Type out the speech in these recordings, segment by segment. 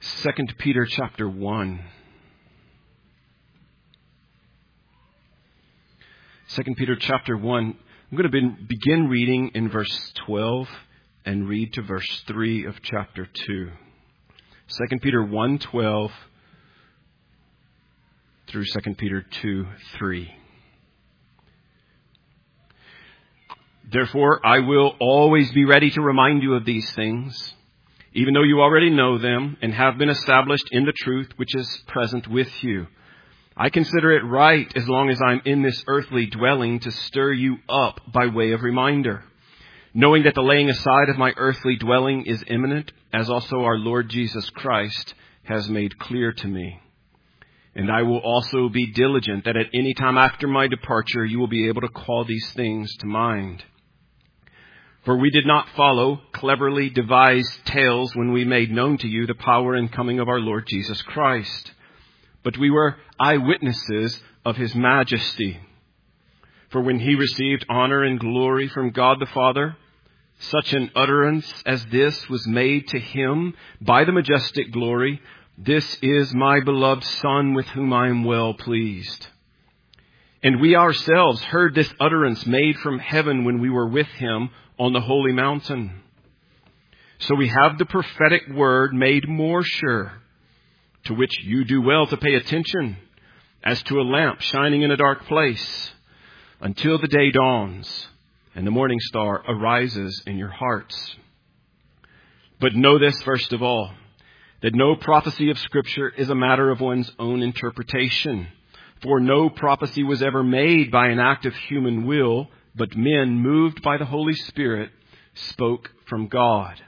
2 Peter chapter 1. 2 Peter chapter 1. I'm going to begin reading in verse 12 and read to verse 3 of chapter 2. 2 Peter 1:12 through 2 Peter 2:3. Therefore, I will always be ready to remind you of these things, even though you already know them and have been established in the truth which is present with you. I consider it right, as long as I'm in this earthly dwelling, to stir you up by way of reminder, knowing that the laying aside of my earthly dwelling is imminent, as also our Lord Jesus Christ has made clear to me. And I will also be diligent that at any time after my departure you will be able to call these things to mind. For we did not follow cleverly devised tales when we made known to you the power and coming of our Lord Jesus Christ, but we were eyewitnesses of his majesty. For when he received honor and glory from God the Father, such an utterance as this was made to him by the majestic glory, "This is my beloved Son, with whom I am well pleased." And we ourselves heard this utterance made from heaven when we were with him on the holy mountain. So we have the prophetic word made more sure, to which you do well to pay attention, as to a lamp shining in a dark place, until the day dawns and the morning star arises in your hearts. But know this, first of all, that no prophecy of Scripture is a matter of one's own interpretation. For no prophecy was ever made by an act of human will, but men, moved by the Holy Spirit, spoke from God.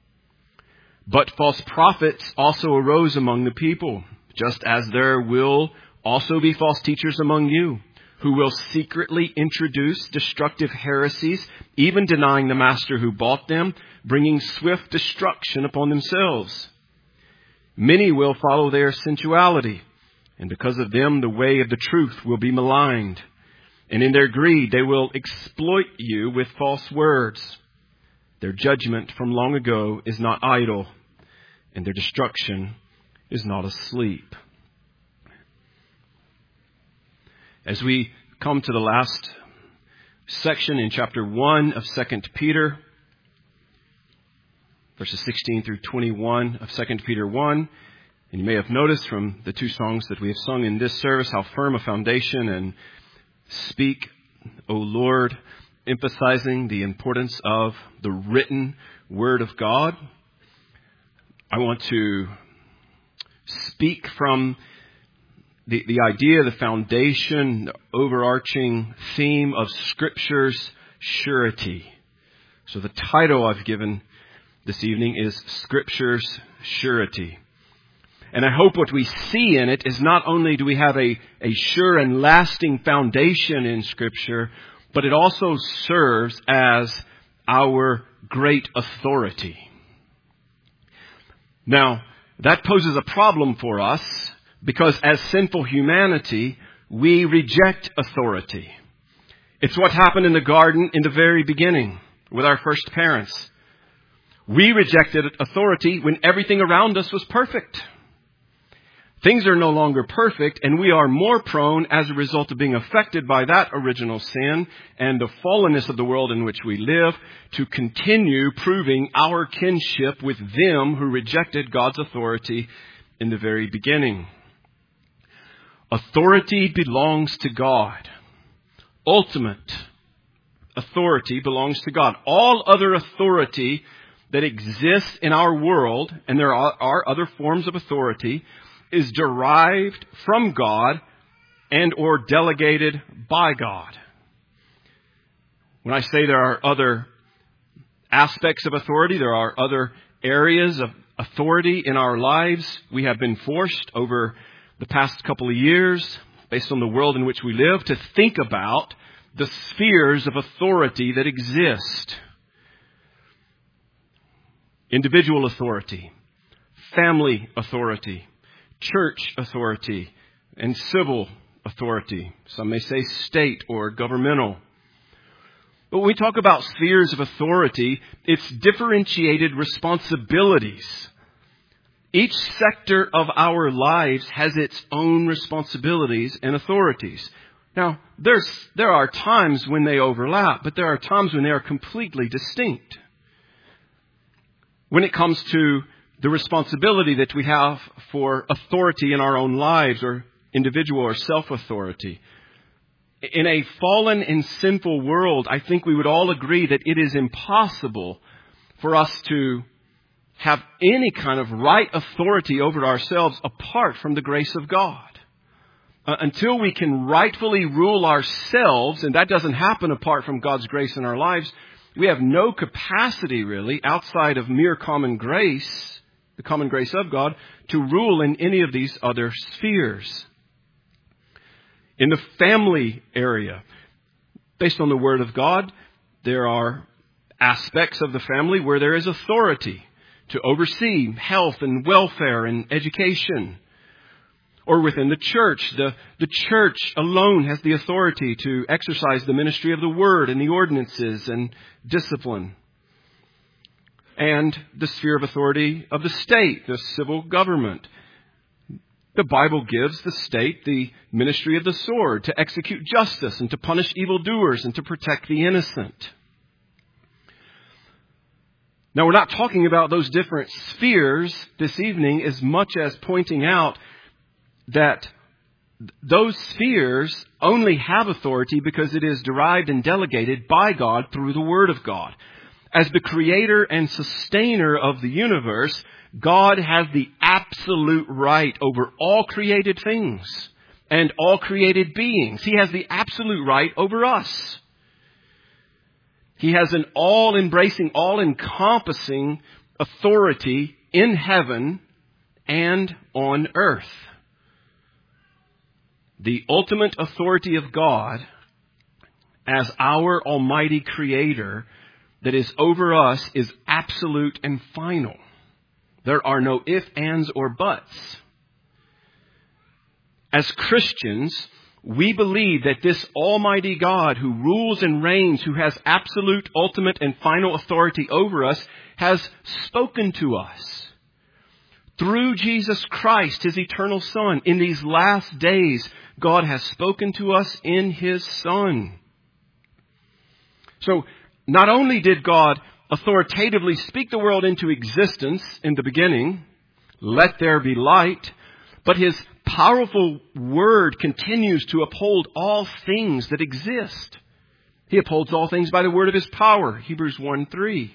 But false prophets also arose among the people, just as there will also be false teachers among you, who will secretly introduce destructive heresies, even denying the master who bought them, bringing swift destruction upon themselves. Many will follow their sensuality, and because of them the way of the truth will be maligned. And in their greed they will exploit you with false words. Their judgment from long ago is not idle, and their destruction is not asleep. As we come to the last section in chapter 1 of 2 Peter, verses 16 through 21 of 2 Peter 1, and you may have noticed from the two songs that we have sung in this service how firm a foundation and "Speak, O Lord," emphasizing the importance of the written Word of God. I want to speak from the idea, the foundation, the overarching theme of Scripture's surety. So the title I've given this evening is Scripture's Surety. And I hope what we see in it is not only do we have a sure and lasting foundation in Scripture, but it also serves as our great authority. Now, that poses a problem for us because as sinful humanity, we reject authority. It's what happened in the garden in the very beginning with our first parents. We rejected authority when everything around us was perfect. Things are no longer perfect, and we are more prone, as a result of being affected by that original sin and the fallenness of the world in which we live, to continue proving our kinship with them who rejected God's authority in the very beginning. Authority belongs to God. Ultimate authority belongs to God. All other authority that exists in our world, and there are other forms of authority, is derived from God and or delegated by God. When I say there are other aspects of authority, there are other areas of authority in our lives. We have been forced over the past couple of years, based on the world in which we live, to think about the spheres of authority that exist. Individual authority, family authority, church authority, and civil authority. Some may say state or governmental. But when we talk about spheres of authority, it's differentiated responsibilities Each sector of our lives has its own responsibilities and authorities. Now, there are times when they overlap, but there are times when they are completely distinct. When it comes to the responsibility that we have for authority in our own lives, or individual or self-authority, in a fallen and sinful world, I think we would all agree that it is impossible for us to have any kind of right authority over ourselves apart from the grace of God. Until we can rightfully rule ourselves, and that doesn't happen apart from God's grace in our lives, we have no capacity really outside of mere common grace, the common grace of God, to rule in any of these other spheres. In the family area, based on the Word of God, there are aspects of the family where there is authority to oversee health and welfare and education. Or within the church, the church alone has the authority to exercise the ministry of the Word and the ordinances and discipline. And the sphere of authority of the state, the civil government. The Bible gives the state the ministry of the sword to execute justice and to punish evildoers and to protect the innocent. Now, we're not talking about those different spheres this evening as much as pointing out that those spheres only have authority because it is derived and delegated by God through the Word of God. As the creator and sustainer of the universe, God has the absolute right over all created things and all created beings. He has the absolute right over us. He has an all-embracing, all-encompassing authority in heaven and on earth. The ultimate authority of God as our Almighty Creator that is over us is absolute and final. There are no ifs, ands, or buts. As Christians, we believe that this Almighty God who rules and reigns, who has absolute, ultimate, and final authority over us, has spoken to us. Through Jesus Christ, His eternal Son, in these last days, God has spoken to us in His Son. So, not only did God authoritatively speak the world into existence in the beginning, let there be light, but His powerful Word continues to uphold all things that exist. He upholds all things by the word of His power, Hebrews 1:3.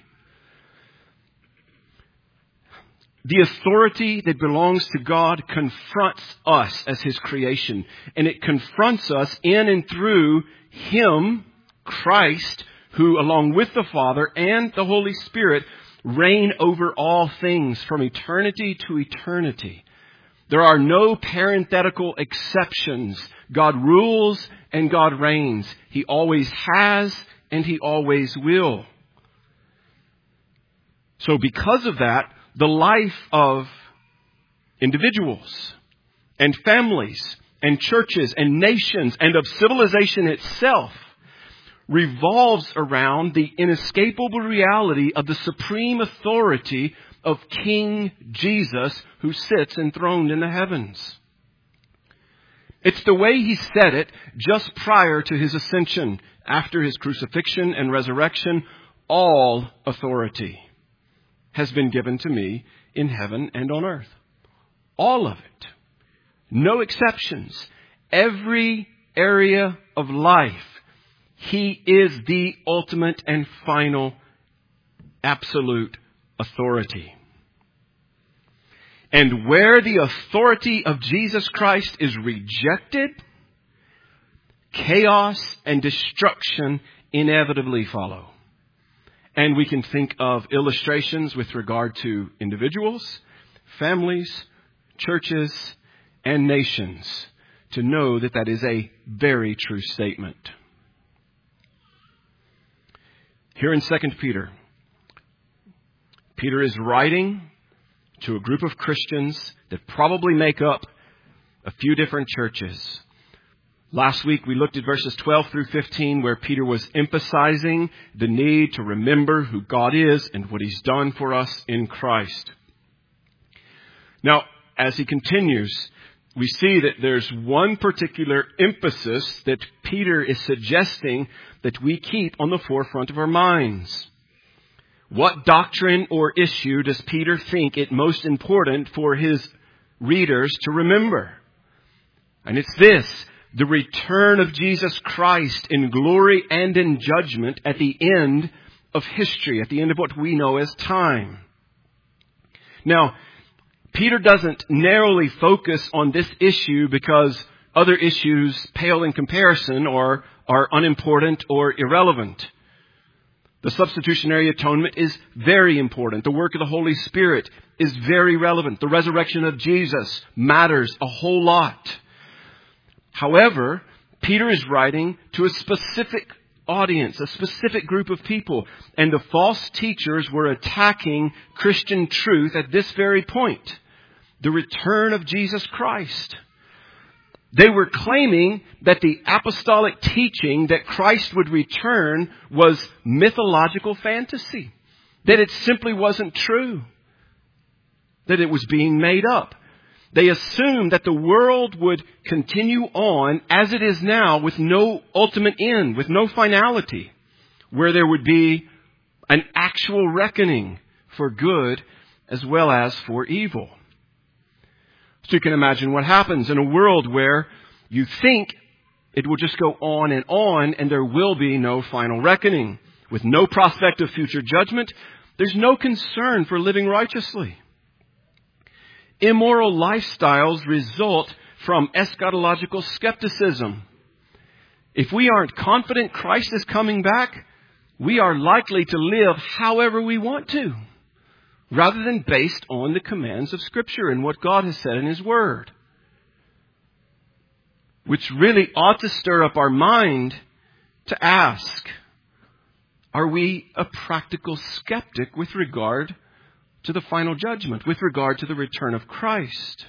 The authority that belongs to God confronts us as His creation, and it confronts us in and through Him, Christ, who along with the Father and the Holy Spirit reign over all things from eternity to eternity. There are no parenthetical exceptions. God rules and God reigns. He always has and He always will. So because of that, the life of individuals and families and churches and nations and of civilization itself revolves around the inescapable reality of the supreme authority of King Jesus, who sits enthroned in the heavens. It's the way He said it just prior to His ascension. After His crucifixion and resurrection, all authority has been given to me in heaven and on earth. All of it. No exceptions. Every area of life. He is the ultimate and final absolute authority. And where the authority of Jesus Christ is rejected, chaos and destruction inevitably follow. And we can think of illustrations with regard to individuals, families, churches, and nations to know that that is a very true statement. Here in 2 Peter, Peter is writing to a group of Christians that probably make up a few different churches. Last week we looked at verses 12 through 15 where Peter was emphasizing the need to remember who God is and what He's done for us in Christ. Now, as he continues, we see that there's one particular emphasis that Peter is suggesting that we keep on the forefront of our minds. What doctrine or issue does Peter think it most important for his readers to remember? And it's this: the return of Jesus Christ in glory and in judgment at the end of history, at the end of what we know as time. Now, Peter doesn't narrowly focus on this issue because other issues pale in comparison or are unimportant or irrelevant. The substitutionary atonement is very important. The work of the Holy Spirit is very relevant. The resurrection of Jesus matters a whole lot. However, Peter is writing to a specific audience, a specific group of people, and the false teachers were attacking Christian truth at this very point: the return of Jesus Christ. They were claiming that the apostolic teaching that Christ would return was mythological fantasy, that it simply wasn't true, that it was being made up. They assumed that the world would continue on as it is now with no ultimate end, with no finality, where there would be an actual reckoning for good as well as for evil. So you can imagine what happens in a world where you think it will just go on and there will be no final reckoning. With no prospect of future judgment, there's no concern for living righteously. Immoral lifestyles result from eschatological skepticism. If we aren't confident Christ is coming back, we are likely to live however we want to, rather than based on the commands of Scripture and what God has said in His Word. Which really ought to stir up our mind to ask, are we a practical skeptic with regard to the final judgment, with regard to the return of Christ?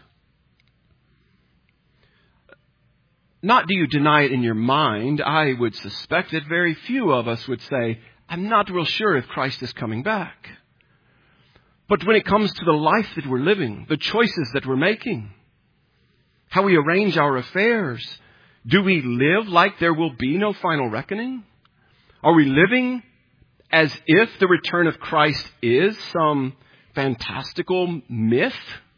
Not do you deny it in your mind. I would suspect that very few of us would say, I'm not real sure if Christ is coming back. But when it comes to the life that we're living, the choices that we're making, how we arrange our affairs, do we live like there will be no final reckoning? Are we living as if the return of Christ is some fantastical myth?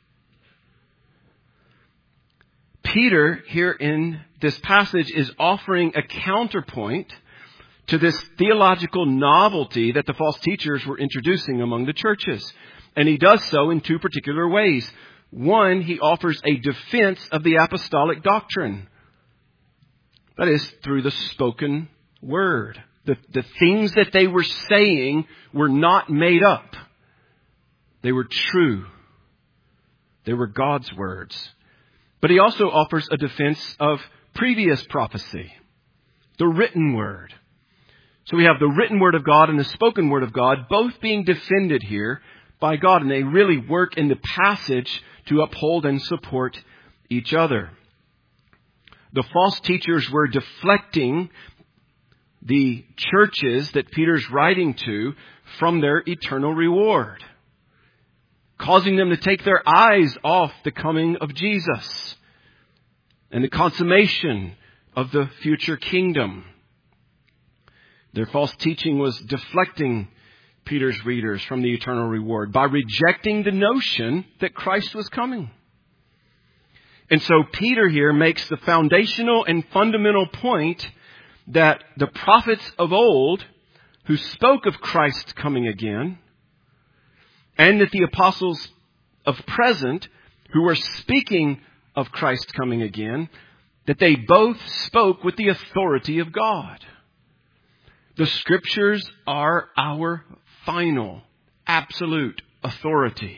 Peter, here in this passage, is offering a counterpoint to this theological novelty that the false teachers were introducing among the churches. And he does so in two particular ways. One, he offers a defense of the apostolic doctrine. That is, through the spoken word. The things that they were saying were not made up. They were true. They were God's words. But he also offers a defense of previous prophecy, the written word. So we have the written word of God and the spoken word of God both being defended here by God, and they really work in the passage to uphold and support each other. The false teachers were deflecting the churches that Peter's writing to from their eternal reward, causing them to take their eyes off the coming of Jesus and the consummation of the future kingdom. Their false teaching was deflecting Peter's readers from the eternal reward by rejecting the notion that Christ was coming. And so Peter here makes the foundational and fundamental point that the prophets of old who spoke of Christ's coming again, and that the apostles of present who are speaking of Christ coming again, that they both spoke with the authority of God. The Scriptures are our final, absolute authority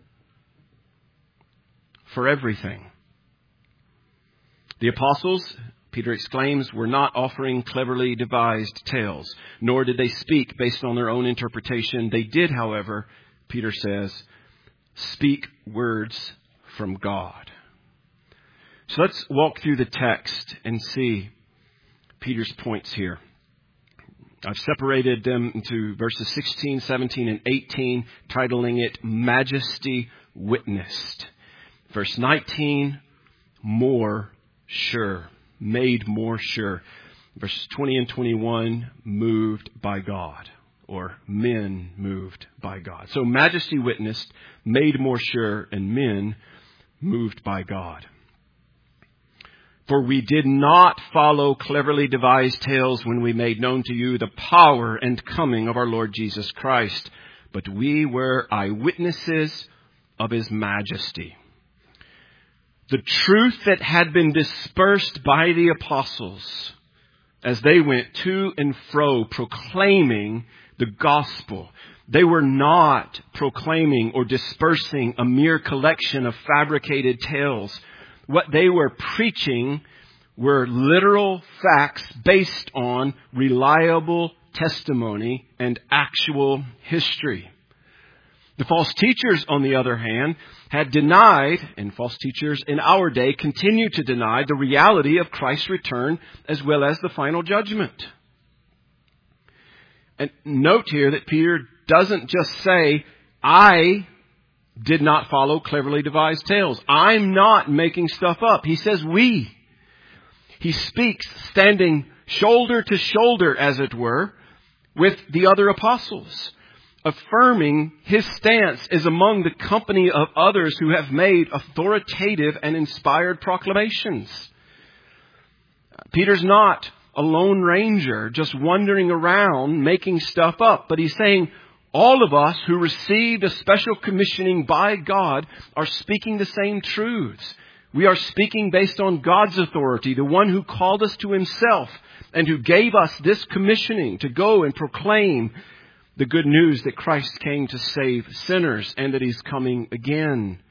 for everything. The apostles, Peter exclaims, were not offering cleverly devised tales, nor did they speak based on their own interpretation. They did, however, Peter says, speak words from God. So let's walk through the text and see Peter's points here. I've separated them into verses 16, 17, and 18, titling it Majesty Witnessed. Verse 19, more sure. Made more sure. Verses 20 and 21, moved by God. Or men moved by God. So majesty witnessed, made more sure, and men moved by God. For we did not follow cleverly devised tales when we made known to you the power and coming of our Lord Jesus Christ, but we were eyewitnesses of His majesty. The truth that had been dispersed by the apostles as they went to and fro proclaiming the gospel. They were not proclaiming or dispersing a mere collection of fabricated tales. What they were preaching were literal facts based on reliable testimony and actual history. The false teachers, on the other hand, had denied, and false teachers in our day continue to deny, the reality of Christ's return as well as the final judgment. And note here that Peter doesn't just say, I did not follow cleverly devised tales. I'm not making stuff up. He says we. He speaks standing shoulder to shoulder, as it were, with the other apostles, affirming his stance is among the company of others who have made authoritative and inspired proclamations. Peter's not a lone ranger just wandering around making stuff up, but he's saying all of us who received a special commissioning by God are speaking the same truths. We are speaking based on God's authority, the one who called us to Himself and who gave us this commissioning to go and proclaim the good news that Christ came to save sinners and that He's coming again.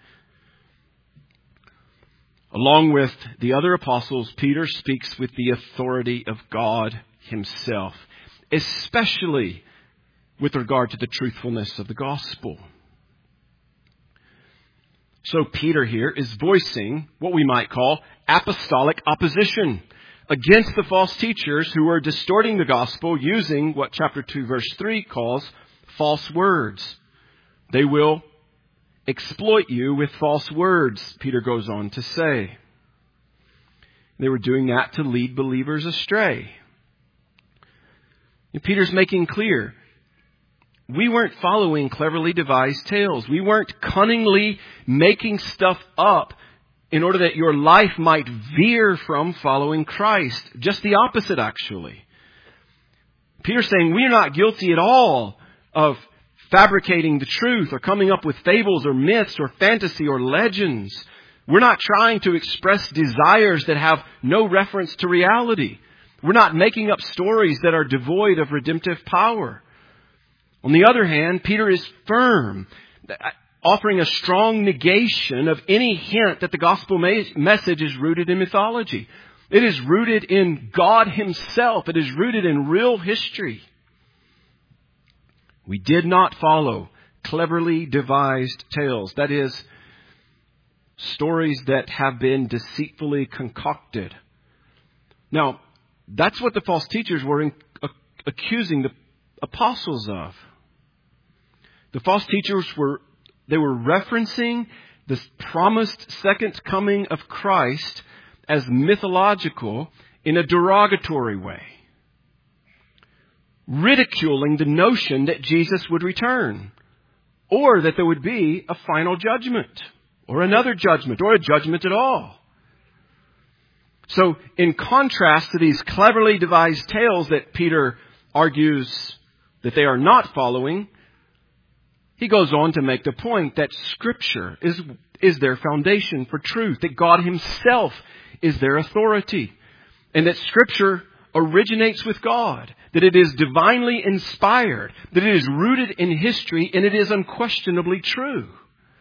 Along with the other apostles, Peter speaks with the authority of God Himself, especially with regard to the truthfulness of the gospel. So Peter here is voicing what we might call apostolic opposition against the false teachers who are distorting the gospel using what chapter 2 verse 3 calls false words. They will exploit you with false words, Peter goes on to say. They were doing that to lead believers astray. And Peter's making clear, we weren't following cleverly devised tales. We weren't cunningly making stuff up in order that your life might veer from following Christ. Just the opposite, actually. Peter's saying we're not guilty at all of fabricating the truth or coming up with fables or myths or fantasy or legends. We're not trying to express desires that have no reference to reality. We're not making up stories that are devoid of redemptive power. On the other hand, Peter is firm, offering a strong negation of any hint that the gospel message is rooted in mythology. It is rooted in God Himself. It is rooted in real history. We did not follow cleverly devised tales. That is, stories that have been deceitfully concocted. Now, that's what the false teachers were accusing the apostles of. The false teachers were referencing this promised second coming of Christ as mythological in a derogatory way, ridiculing the notion that Jesus would return, or that there would be a final judgment, or another judgment, or a judgment at all. So, in contrast to these cleverly devised tales that Peter argues that they are not following, he goes on to make the point that Scripture is their foundation for truth, that God Himself is their authority, and that Scripture originates with God, that it is divinely inspired, that it is rooted in history, and it is unquestionably true.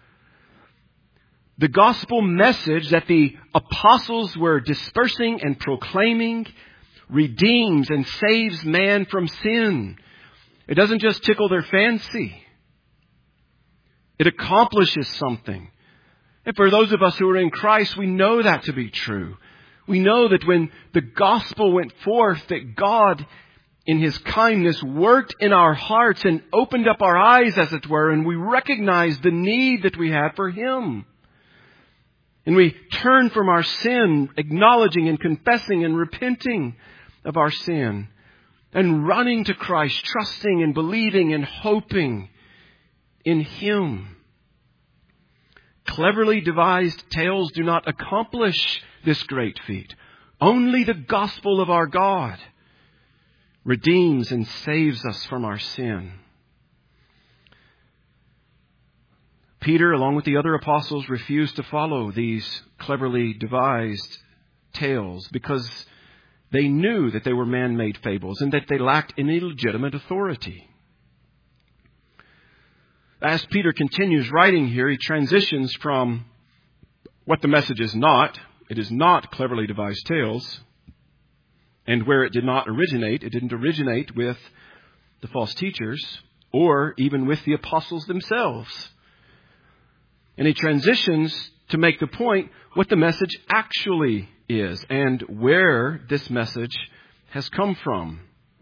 The gospel message that the apostles were dispersing and proclaiming redeems and saves man from sin. It doesn't just tickle their fancy. It accomplishes something. And for those of us who are in Christ, we know that to be true. We know that when the gospel went forth, that God, in His kindness, worked in our hearts and opened up our eyes, as it were, and we recognized the need that we had for Him. And we turn from our sin, acknowledging and confessing and repenting of our sin, and running to Christ, trusting and believing and hoping in Him. Cleverly devised tales do not accomplish this great feat. Only the gospel of our God redeems and saves us from our sin. Peter, along with the other apostles, refused to follow these cleverly devised tales because they knew that they were man-made fables and that they lacked any legitimate authority. As Peter continues writing here, he transitions from what the message is not. It is not cleverly devised tales. And where it did not originate, it didn't originate with the false teachers or even with the apostles themselves. And he transitions to make the point what the message actually is and where this message has come from.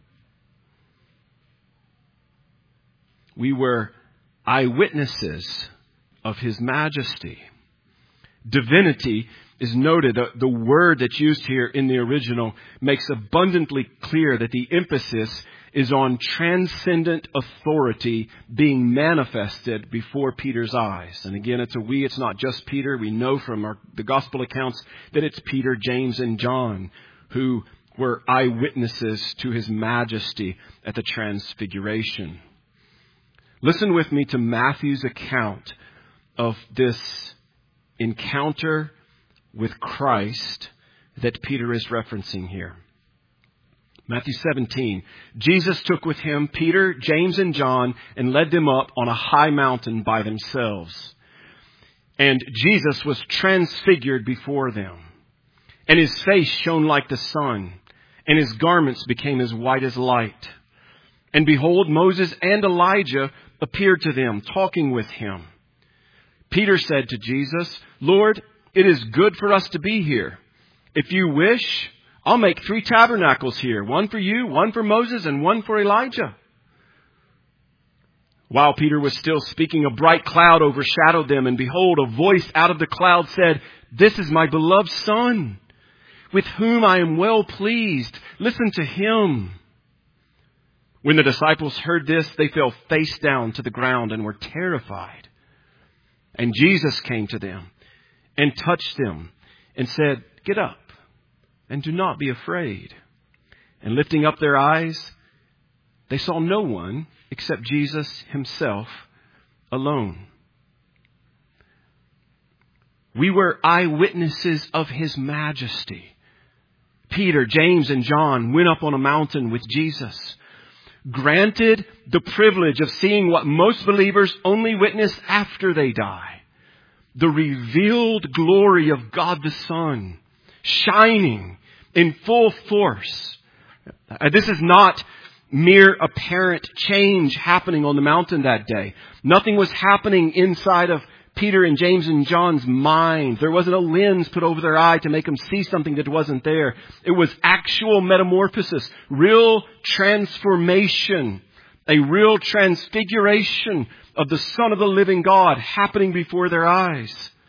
We were eyewitnesses of His majesty. Divinity is noted. The word that's used here in the original makes abundantly clear that the emphasis is on transcendent authority being manifested before Peter's eyes. And again, it's a we, it's not just Peter. We know from the gospel accounts that it's Peter, James, and John who were eyewitnesses to His majesty at the transfiguration. Listen with me to Matthew's account of this encounter with Christ that Peter is referencing here. Matthew 17. Jesus took with Him Peter, James, and John and led them up on a high mountain by themselves. And Jesus was transfigured before them. And His face shone like the sun, and His garments became as white as light. And behold, Moses and Elijah appeared to them, talking with Him. Peter said to Jesus, Lord, it is good for us to be here. If you wish, I'll make 3 tabernacles here, one for you, one for Moses, and one for Elijah. While Peter was still speaking, a bright cloud overshadowed them, and behold, a voice out of the cloud said, This is my beloved Son, with whom I am well pleased. Listen to Him. When the disciples heard this, they fell face down to the ground and were terrified. And Jesus came to them and touched them and said, Get up and do not be afraid. And lifting up their eyes, they saw no one except Jesus Himself alone. We were eyewitnesses of His majesty. Peter, James, and John went up on a mountain with Jesus, granted the privilege of seeing what most believers only witness after they die. The revealed glory of God the Son, shining in full force. This is not mere apparent change happening on the mountain that day. Nothing was happening inside of Peter and James and John's mind. There wasn't a lens put over their eye to make them see something that wasn't there. It was actual metamorphosis, real transformation, a real transfiguration of the Son of the living God happening before their eyes.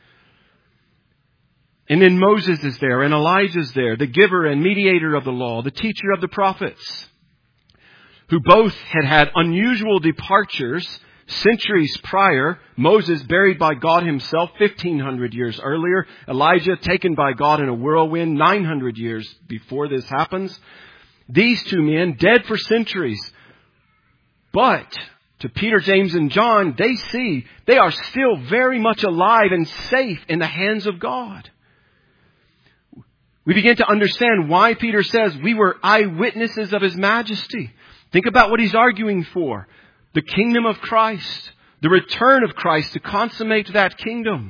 And then Moses is there and Elijah's there, the giver and mediator of the law, the teacher of the prophets, who both had unusual departures centuries prior. Moses buried by God Himself 1,500 years earlier. Elijah taken by God in a whirlwind 900 years before this happens. These two men dead for centuries. But to Peter, James, and John, they see they are still very much alive and safe in the hands of God. We begin to understand why Peter says we were eyewitnesses of His majesty. Think about what he's arguing for. The kingdom of Christ. The return of Christ to consummate that kingdom.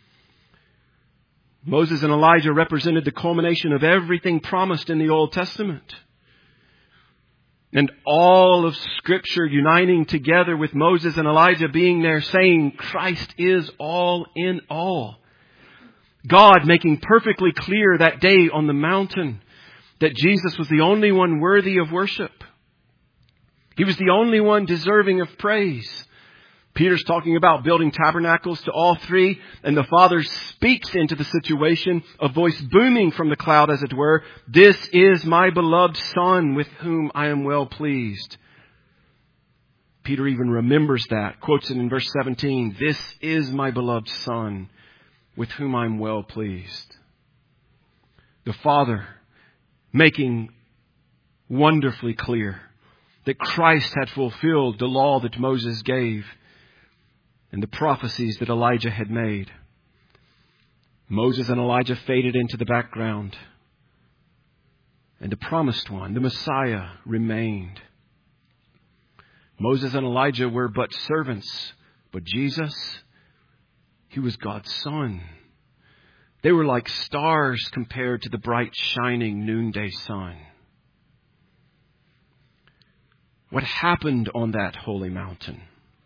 Moses and Elijah represented the culmination of everything promised in the Old Testament. And all of Scripture uniting together with Moses and Elijah being there saying Christ is all in all. God making perfectly clear that day on the mountain that Jesus was the only one worthy of worship. He was the only one deserving of praise. Peter's talking about building tabernacles to all three, and the Father speaks into the situation, a voice booming from the cloud, as it were. This is my beloved Son, with whom I am well pleased. Peter even remembers that, quotes it in verse 17. This is my beloved Son, with whom I am well pleased. The Father making wonderfully clear that Christ had fulfilled the law that Moses gave and the prophecies that Elijah had made. Moses and Elijah faded into the background, and the promised one, the Messiah, remained. Moses and Elijah were but servants, but Jesus, He was God's Son. They were like stars compared to the bright, shining noonday sun. What happened on that holy mountain?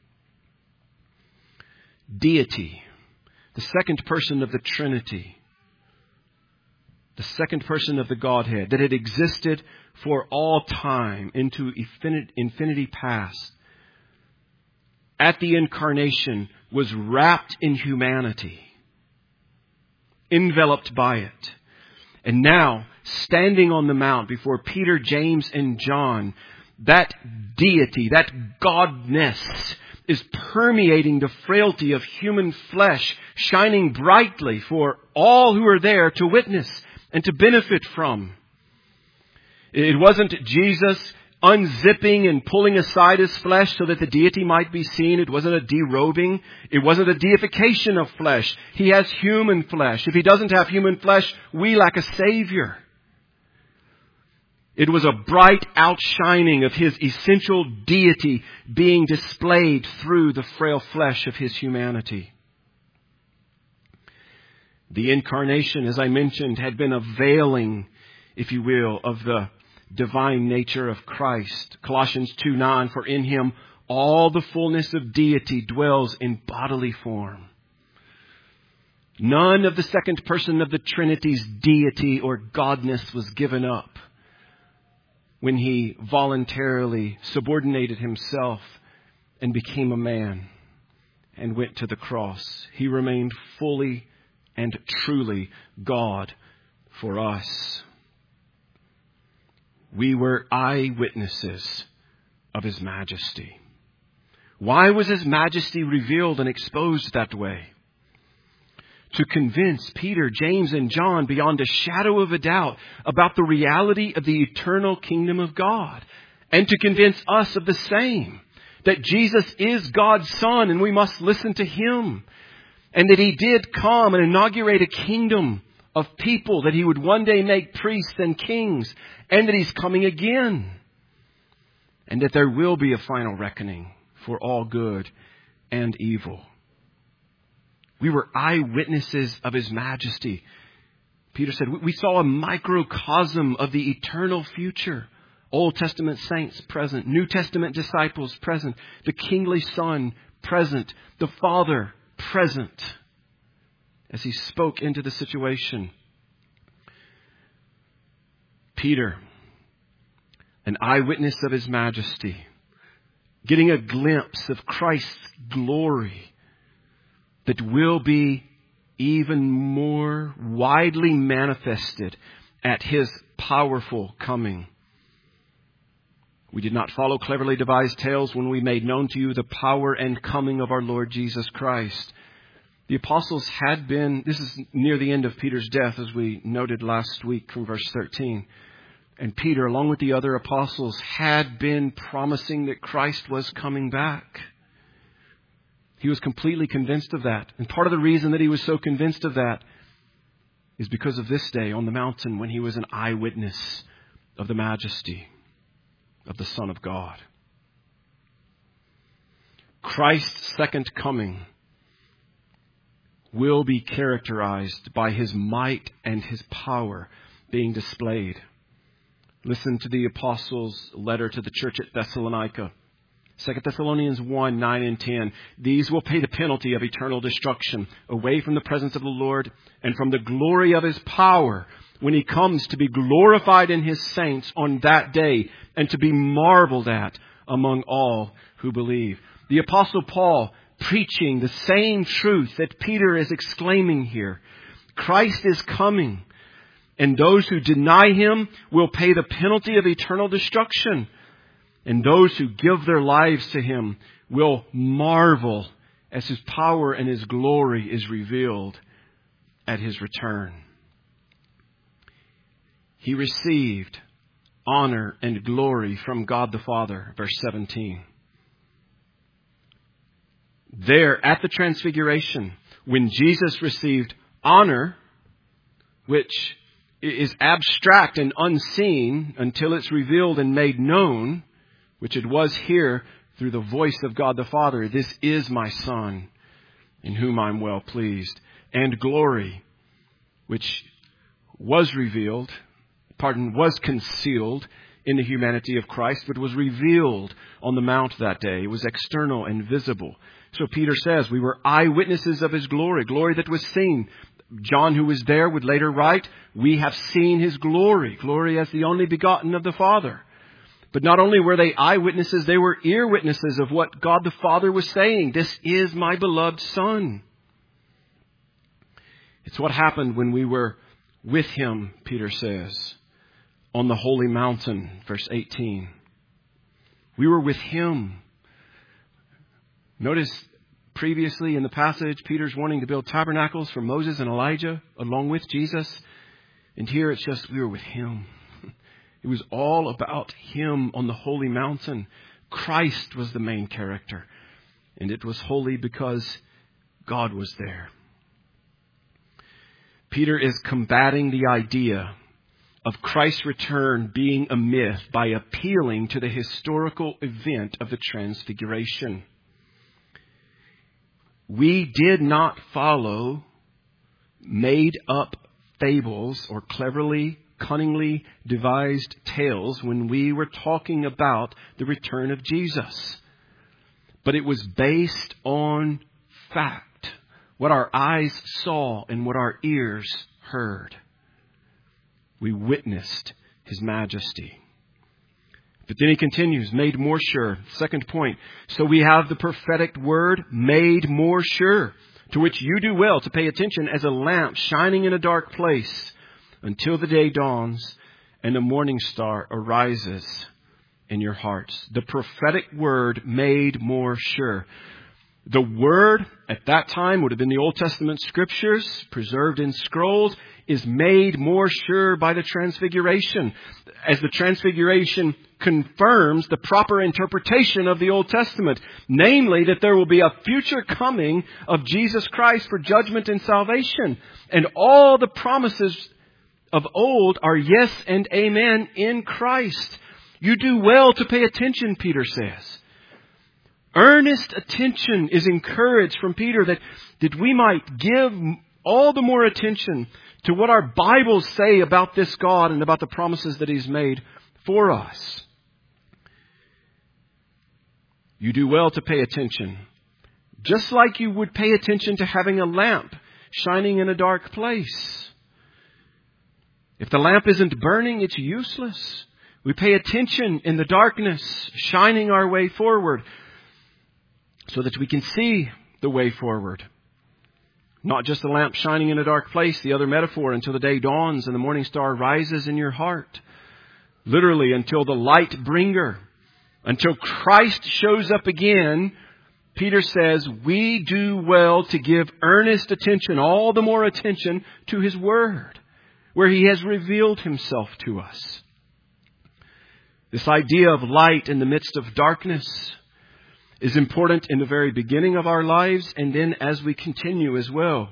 Deity, the second person of the Trinity, the second person of the Godhead that had existed for all time into infinity past, at the incarnation was wrapped in humanity, enveloped by it. And now, standing on the mount before Peter, James, and John, that deity, that godness is permeating the frailty of human flesh, shining brightly for all who are there to witness and to benefit from. It wasn't Jesus unzipping and pulling aside His flesh so that the deity might be seen. It wasn't a derobing. It wasn't a deification of flesh. He has human flesh. If He doesn't have human flesh, we lack a Savior. It was a bright outshining of His essential deity being displayed through the frail flesh of His humanity. The incarnation, as I mentioned, had been a veiling, if you will, of the divine nature of Christ. Colossians 2:9, for in Him all the fullness of deity dwells in bodily form. None of the second person of the Trinity's deity or godness was given up when He voluntarily subordinated Himself and became a man and went to the cross. He remained fully and truly God for us. We were eyewitnesses of His majesty. Why was His majesty revealed and exposed that way? To convince Peter, James, and John beyond a shadow of a doubt about the reality of the eternal kingdom of God. And to convince us of the same, that Jesus is God's Son and we must listen to Him. And that He did come and inaugurate a kingdom of people that He would one day make priests and kings. And that He's coming again. And that there will be a final reckoning for all good and evil. We were eyewitnesses of His majesty. Peter said, we saw a microcosm of the eternal future. Old Testament saints present. New Testament disciples present. The kingly Son present. The Father present. As He spoke into the situation. Peter, an eyewitness of His majesty, getting a glimpse of Christ's glory that will be even more widely manifested at His powerful coming. We did not follow cleverly devised tales when we made known to you the power and coming of our Lord Jesus Christ. The apostles had been, this is near the end of Peter's death, as we noted last week from verse 13. And Peter, along with the other apostles, had been promising that Christ was coming back. He was completely convinced of that. And part of the reason that he was so convinced of that is because of this day on the mountain when he was an eyewitness of the majesty of the Son of God. Christ's second coming will be characterized by His might and His power being displayed. Listen to the apostles' letter to the church at Thessalonica. 2 Thessalonians 1, 9 and 10. These will pay the penalty of eternal destruction away from the presence of the Lord and from the glory of His power when He comes to be glorified in His saints on that day and to be marveled at among all who believe. The Apostle Paul preaching the same truth that Peter is exclaiming here. Christ is coming, and those who deny Him will pay the penalty of eternal destruction. And those who give their lives to Him will marvel as His power and His glory is revealed at His return. He received honor and glory from God the Father, verse 17. There at the Transfiguration, when Jesus received honor, which is abstract and unseen until it's revealed and made known, which it was here through the voice of God the Father, this is my Son, in whom I'm well pleased. And glory, which was concealed in the humanity of Christ, but was revealed on the mount that day. It was external and visible. So Peter says, we were eyewitnesses of His glory, glory that was seen. John, who was there, would later write, we have seen His glory, glory as the only begotten of the Father. But not only were they eyewitnesses, they were ear witnesses of what God the Father was saying. This is my beloved Son. It's what happened when we were with Him, Peter says, on the holy mountain, verse 18. We were with Him. Notice previously in the passage, Peter's wanting to build tabernacles for Moses and Elijah along with Jesus. And here it's just, we were with Him. It was all about Him on the holy mountain. Christ was the main character. And it was holy because God was there. Peter is combating the idea of Christ's return being a myth by appealing to the historical event of the Transfiguration. We did not follow made-up fables or cunningly devised tales when we were talking about the return of Jesus. But it was based on fact, what our eyes saw and what our ears heard. We witnessed His majesty. But then he continues, made more sure. Second point. So we have the prophetic word made more sure, to which you do well to pay attention as a lamp shining in a dark place until the day dawns and the morning star arises in your hearts. The prophetic word made more sure. The word at that time would have been the Old Testament scriptures preserved in scrolls, is made more sure by the Transfiguration, as the Transfiguration confirms the proper interpretation of the Old Testament, namely that there will be a future coming of Jesus Christ for judgment and salvation. And all the promises of old are yes and amen in Christ. You do well to pay attention, Peter says. Earnest attention is encouraged from Peter that we might give all the more attention to what our Bibles say about this God and about the promises that He's made for us. You do well to pay attention, just like you would pay attention to having a lamp shining in a dark place. If the lamp isn't burning, it's useless. We pay attention in the darkness, shining our way forward, so that we can see the way forward. Not just a lamp shining in a dark place, the other metaphor, until the day dawns and the morning star rises in your heart. Literally, until the light bringer, until Christ shows up again, Peter says, we do well to give earnest attention, all the more attention, to His Word, where He has revealed Himself to us. This idea of light in the midst of darkness is important in the very beginning of our lives and then as we continue as well.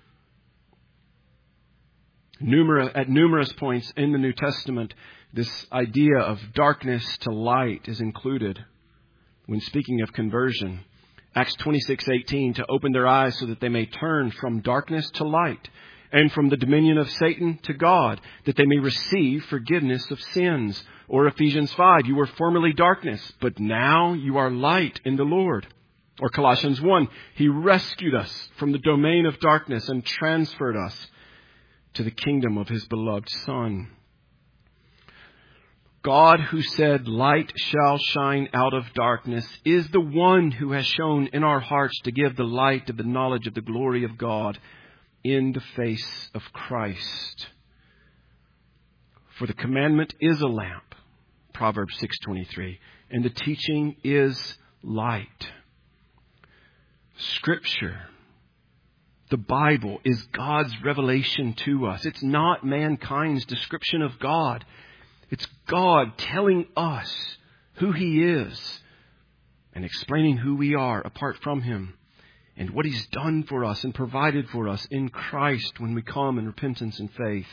At numerous points in the New Testament, this idea of darkness to light is included when speaking of conversion. Acts 26:18, to open their eyes so that they may turn from darkness to light and from the dominion of Satan to God, that they may receive forgiveness of sins. Or Ephesians 5, you were formerly darkness, but now you are light in the Lord. Or Colossians 1, He rescued us from the domain of darkness and transferred us to the kingdom of His beloved Son. God who said, "Light shall shine out of darkness," is the one who has shown in our hearts to give the light of the knowledge of the glory of God in the face of Christ. For the commandment is a lamp, Proverbs 6:23, and the teaching is light. Scripture, the Bible, is God's revelation to us. It's not mankind's description of God. It's God telling us who He is and explaining who we are apart from Him and what He's done for us and provided for us in Christ when we come in repentance and faith.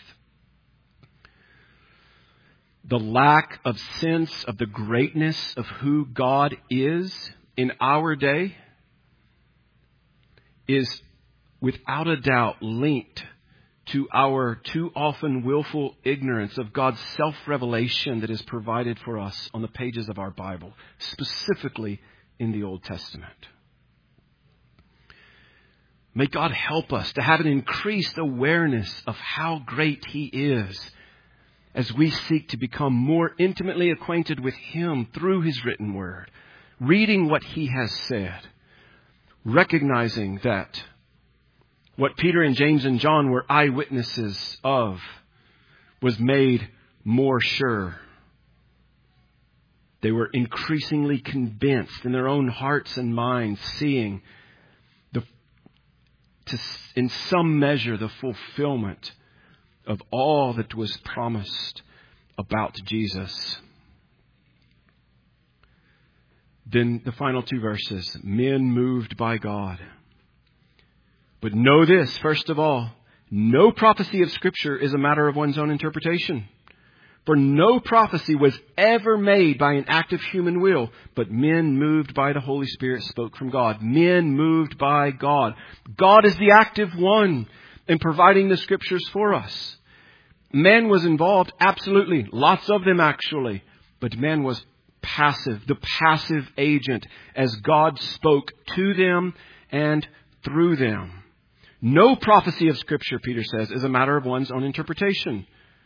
The lack of sense of the greatness of who God is in our day is without a doubt linked to our too often willful ignorance of God's self-revelation that is provided for us on the pages of our Bible, specifically in the Old Testament. May God help us to have an increased awareness of how great He is as we seek to become more intimately acquainted with Him through His written word, reading what He has said, recognizing that what Peter and James and John were eyewitnesses of was made more sure. They were increasingly convinced in their own hearts and minds, seeing in some measure the fulfillment of all that was promised about Jesus. Then the final two verses, men moved by God. But know this, first of all, no prophecy of Scripture is a matter of one's own interpretation. For no prophecy was ever made by an act of human will, but men moved by the Holy Spirit spoke from God. Men moved by God. God is the active one in providing the Scriptures for us. Man was involved, absolutely, lots of them actually, but man was passive, the passive agent as God spoke to them and through them. No prophecy of Scripture, Peter says, is a matter of one's own interpretation.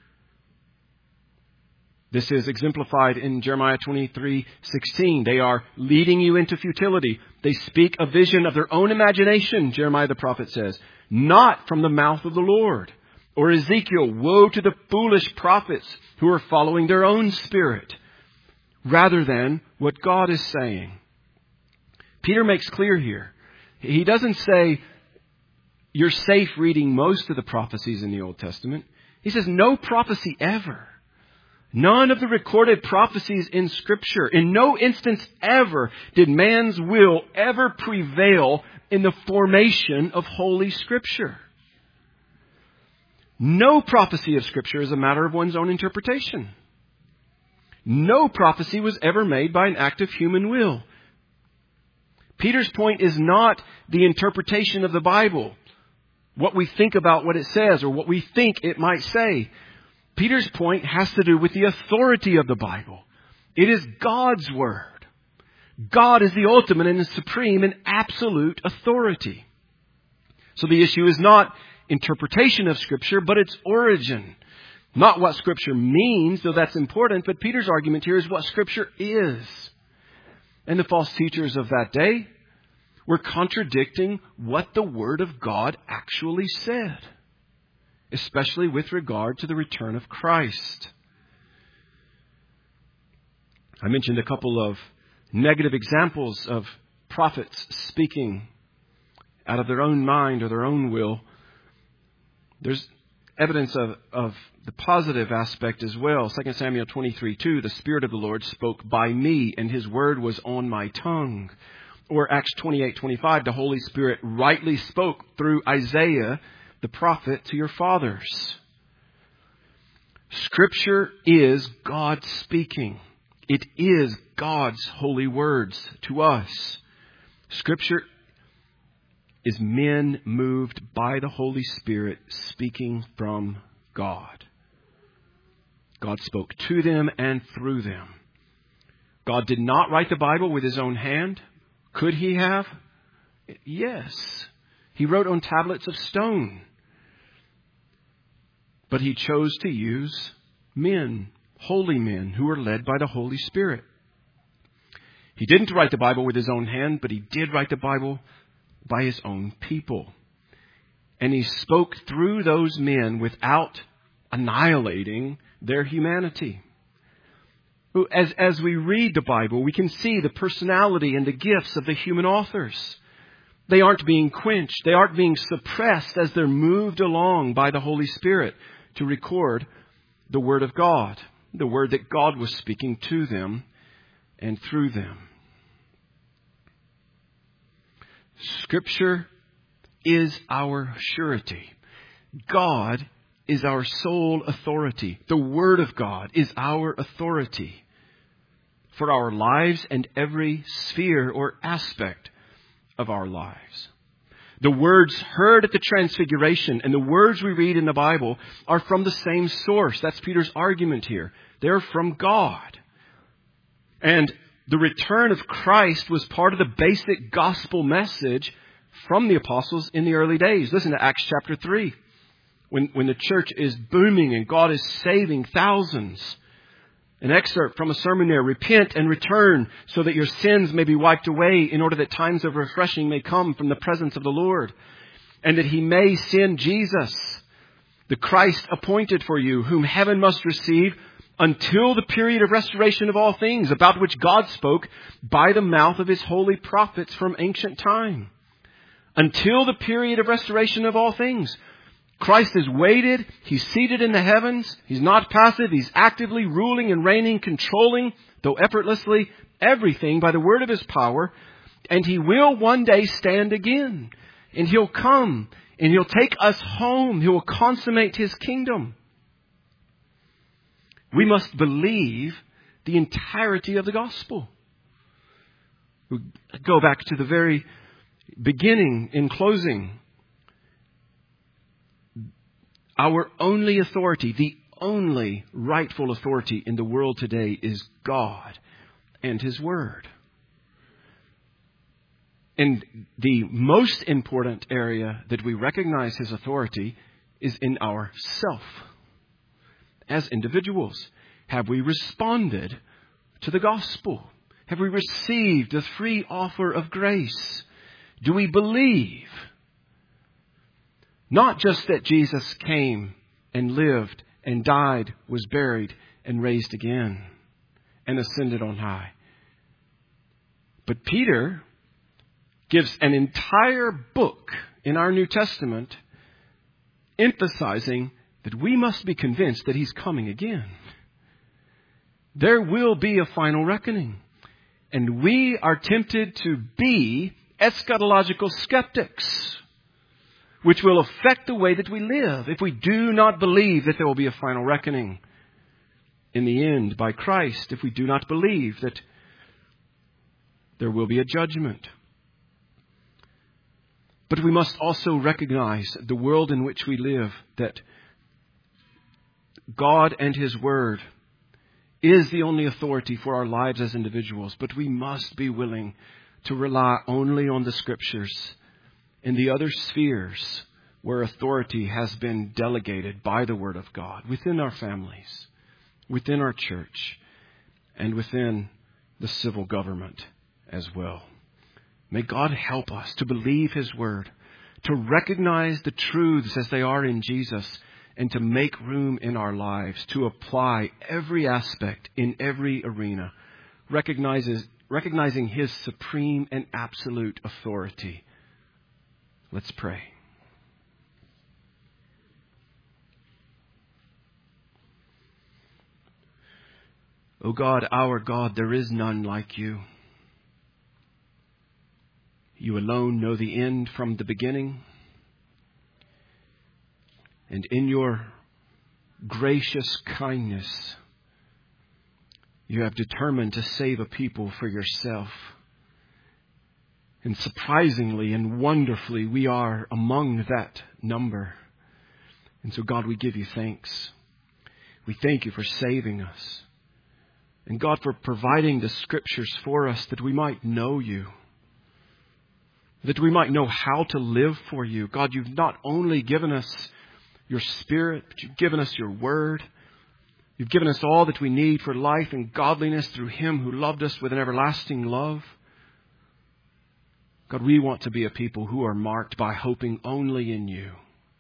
This is exemplified in Jeremiah 23:16. They are leading you into futility. They speak a vision of their own imagination, Jeremiah the prophet says, not from the mouth of the Lord. Or Ezekiel, woe to the foolish prophets who are following their own spirit, rather than what God is saying. Peter makes clear here. He doesn't say, you're safe reading most of the prophecies in the Old Testament. He says, no prophecy ever. None of the recorded prophecies in Scripture, in no instance ever, did man's will ever prevail in the formation of Holy Scripture. No prophecy of Scripture is a matter of one's own interpretation. No prophecy was ever made by an act of human will. Peter's point is not the interpretation of the Bible, what we think about what it says or what we think it might say. Peter's point has to do with the authority of the Bible. It is God's Word. God is the ultimate and supreme and absolute authority. So the issue is not interpretation of Scripture, but its origin. Not what Scripture means, though that's important, but Peter's argument here is what Scripture is. And the false teachers of that day were contradicting what the Word of God actually said, especially with regard to the return of Christ. I mentioned a couple of negative examples of prophets speaking out of their own mind or their own will. There's evidence of the positive aspect as well. 2 Samuel 23:2, the Spirit of the Lord spoke by me, and His word was on my tongue. Or Acts 28:25, the Holy Spirit rightly spoke through Isaiah, the prophet, to your fathers. Scripture is God speaking. It is God's holy words to us. Scripture is men moved by the Holy Spirit speaking from God. God spoke to them and through them. God did not write the Bible with His own hand. Could He have? Yes. He wrote on tablets of stone. But He chose to use men, holy men who were led by the Holy Spirit. He didn't write the Bible with his own hand, but he did write the Bible by his own people. And he spoke through those men without annihilating their humanity. As we read the Bible, we can see the personality and the gifts of the human authors. They aren't being quenched. They aren't being suppressed as they're moved along by the Holy Spirit to record the Word of God, the Word that God was speaking to them and through them. Scripture is our surety. God is our sole authority. The Word of God is our authority for our lives and every sphere or aspect of our lives. The words heard at the Transfiguration and the words we read in the Bible are from the same source. That's Peter's argument here. They're from God. And the return of Christ was part of the basic gospel message from the apostles in the early days. Listen to Acts chapter 3. When the church is booming and God is saving thousands. An excerpt from a sermon there. Repent and return so that your sins may be wiped away in order that times of refreshing may come from the presence of the Lord. And that He may send Jesus, the Christ appointed for you, whom heaven must receive until the period of restoration of all things, about which God spoke by the mouth of His holy prophets from ancient time. Until the period of restoration of all things. Christ has waited. He's seated in the heavens. He's not passive. He's actively ruling and reigning, controlling, though effortlessly, everything by the word of His power. And He will one day stand again. And He'll come and He'll take us home. He will consummate His kingdom. We must believe the entirety of the gospel. We go back to the very beginning in closing. Our only authority, the only rightful authority in the world today is God and His Word. And the most important area that we recognize His authority is in ourself. As individuals, have we responded to the gospel? Have we received the free offer of grace? Do we believe? Not just that Jesus came and lived and died, was buried and raised again and ascended on high. But Peter gives an entire book in our New Testament emphasizing that we must be convinced that He's coming again. There will be a final reckoning. And we are tempted to be eschatological skeptics, which will affect the way that we live if we do not believe that there will be a final reckoning in the end by Christ, if we do not believe that there will be a judgment. But we must also recognize the world in which we live, that God and His Word is the only authority for our lives as individuals, but we must be willing to rely only on the Scriptures in the other spheres where authority has been delegated by the Word of God, within our families, within our church, and within the civil government as well. May God help us to believe His Word, to recognize the truths as they are in Jesus, and to make room in our lives to apply every aspect in every arena, recognizing His supreme and absolute authority. Let's pray. O God, our God, there is none like You. You alone know the end from the beginning. And in Your gracious kindness, You have determined to save a people for Yourself. And surprisingly and wonderfully, we are among that number. And so, God, we give You thanks. We thank You for saving us. And God, for providing the Scriptures for us that we might know You. That we might know how to live for You. God, You've not only given us Your Spirit, but You've given us Your Word. You've given us all that we need for life and godliness through Him who loved us with an everlasting love. God, we want to be a people who are marked by hoping only in You.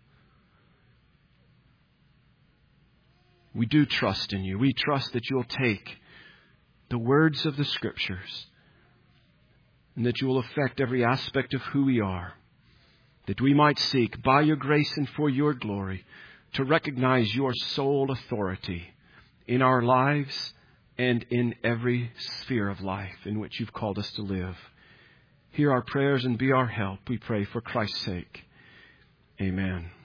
We do trust in You. We trust that You'll take the words of the Scriptures and that You will affect every aspect of who we are, that we might seek, by Your grace and for Your glory, to recognize Your sole authority in our lives and in every sphere of life in which You've called us to live. Hear our prayers and be our help, we pray, for Christ's sake. Amen.